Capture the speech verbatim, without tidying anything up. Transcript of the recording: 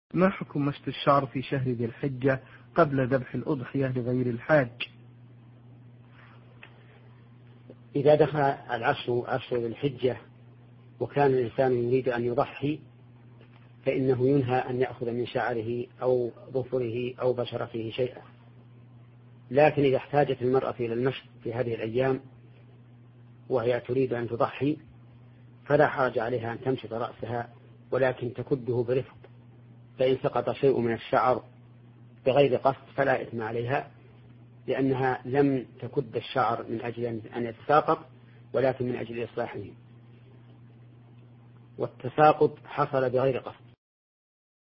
ما حكم مشط الشعر في شهر ذي الحجة قبل ذبح الأضحية لغير الحاج؟ إذا دخل العشر عشر ذي الحجة وكان الإنسان يريد أن يضحي فإنه ينهى أن يأخذ من شعره أو ظفره أو بشرته شيئا، لكن إذا احتاجت المرأة إلى المشط في هذه الأيام وهي تريد أن تضحي فلا حرج عليها أن تمشط رأسها، ولكن تكده برفق، فإن سقط شيء من الشعر بغير قصد فلا إثم عليها، لأنها لم تكد الشعر من أجل أن يتساقط ولكن من أجل إصلاحه، والتساقط حصل بغير قصد.